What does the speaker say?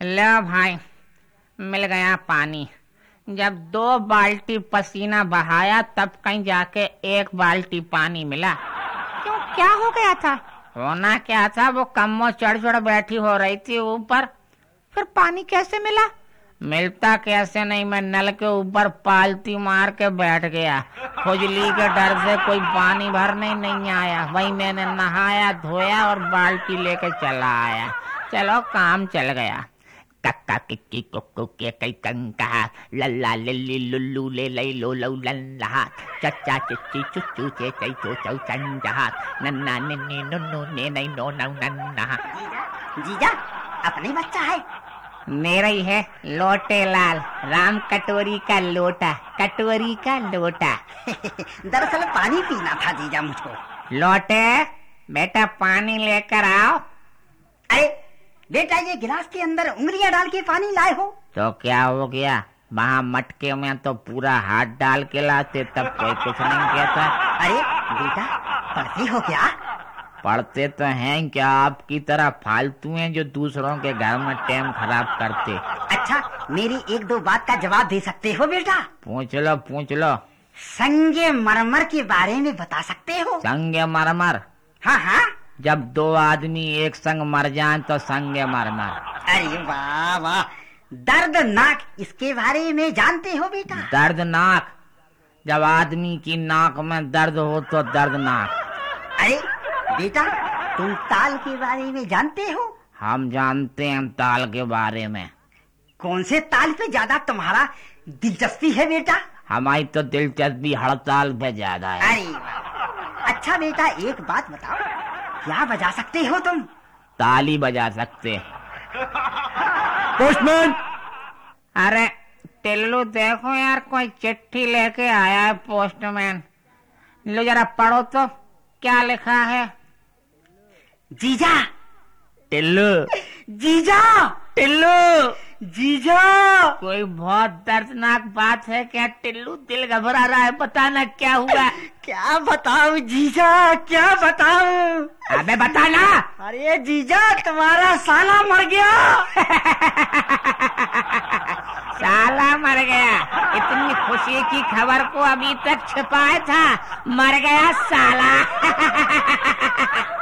ले भाई, मिल गया पानी। जब 2 बाल्टी पसीना बहाया तब कहीं जाके 1 बाल्टी पानी मिला। क्यों, क्या हो गया था? होना क्या था, वो कम्मो चढ़ बैठी हो रही थी ऊपर। फिर पानी कैसे मिला? मिलता कैसे नहीं, मैं नल के ऊपर पालती मार के बैठ गया। खुजली के डर से कोई पानी भरने नहीं आया। वही मैंने नहाया धोया और बाल्टी लेके चला आया। चलो काम चल गया। कक्का किक्की कुक्कू के कई कंका, लल्ला लिल्ली लुल्लू ले लई लो लो लल्ला, चच्चा चिच्ची चुच्चू चे चई चो चौ चंजा, नन्ना निन्नी नुन्नू ने नई नो नौ नन्ना। जीजा, अपने बच्चा है? मेरा ही है, लोटे लाल, राम कटोरी का लोटा, कटोरी का लोटा। दरअसल पानी पीना था जीजा मुझको। लोटे, बेटा पानी लेकर आओ। अरे बेटा, ये गिलास के अंदर उंगलियां डाल के पानी लाए हो? तो क्या हो गया, वहाँ मटके में तो पूरा हाथ डाल के लाते, तब कोई कुछ नहीं कहता। अरे बेटा, पढ़ते हो क्या? पढ़ते तो हैं क्या, आपकी तरह फालतू हैं जो दूसरों के घर में टाइम खराब करते। अच्छा, मेरी 1-2 बात का जवाब दे सकते हो बेटा? पूछ लो पूछ लो। संगे मरमर के बारे में बता सकते हो? संगे मरमर? हाँ हाँ। जब 2 आदमी एक संग मर जाएं तो संगे मरमर। अरे वाह वाह। दर्दनाक, इसके बारे में जानते हो बेटा? दर्दनाक? जब आदमी की नाक में दर्द हो तो दर्दनाक। अरे बेटा, तुम ताल के बारे में जानते हो? हम जानते हैं ताल के बारे में। कौन से ताल पे ज्यादा तुम्हारा दिलचस्पी है बेटा? हमारी तो दिलचस्पी हड़ताल पे ज्यादा है। अरे वाह। अच्छा बेटा, एक बात बताओ, क्या बजा सकते हो तुम? ताली बजा सकते। पोस्टमैन! अरे टिल्लू, देखो यार, कोई चिट्ठी लेके आया है पोस्टमैन। लो जरा पढ़ो तो, क्या लिखा है? जीजा। टिल्लू। जीजा। टिल्लू। जीजा। कोई बहुत दर्दनाक बात है क्या टिल्लू? दिल घबरा रहा है, बताना क्या हुआ? क्या बताऊं जीजा, क्या बताऊं? अबे बताना। अरे जीजा, तुम्हारा साला मर गया। साला मर गया? इतनी खुशी की खबर को अभी तक छिपाया था, मर गया साला।